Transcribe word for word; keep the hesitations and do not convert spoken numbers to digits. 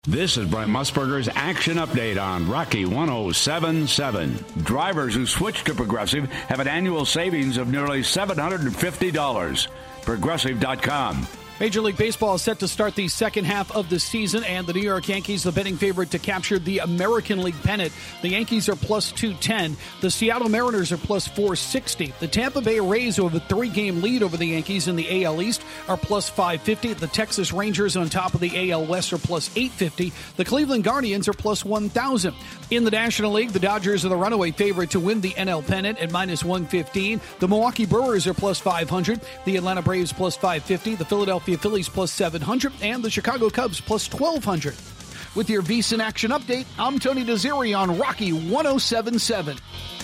This is Brent Musburger's Action Update on Rocky one oh seven point seven. Drivers who switch to Progressive have an annual savings of nearly seven hundred fifty dollars. Progressive dot com. Major League Baseball is set to start the second half of the season, and the New York Yankees, the betting favorite to capture the American League pennant. The Yankees are plus two ten. The Seattle Mariners are plus four sixty. The Tampa Bay Rays, who have a three-game lead over the Yankees in the A L East, are plus five fifty. The Texas Rangers on top of the A L West are plus eight fifty. The Cleveland Guardians are plus one thousand. In the National League, the Dodgers are the runaway favorite to win the N L pennant at minus one fifteen. The Milwaukee Brewers are plus five hundred. The Atlanta Braves plus five fifty. The Philadelphia Phillies plus seven hundred, and the Chicago Cubs plus twelve hundred. With your VSiN Action Update, I'm Tony Desiri on Rocky one oh seven point seven.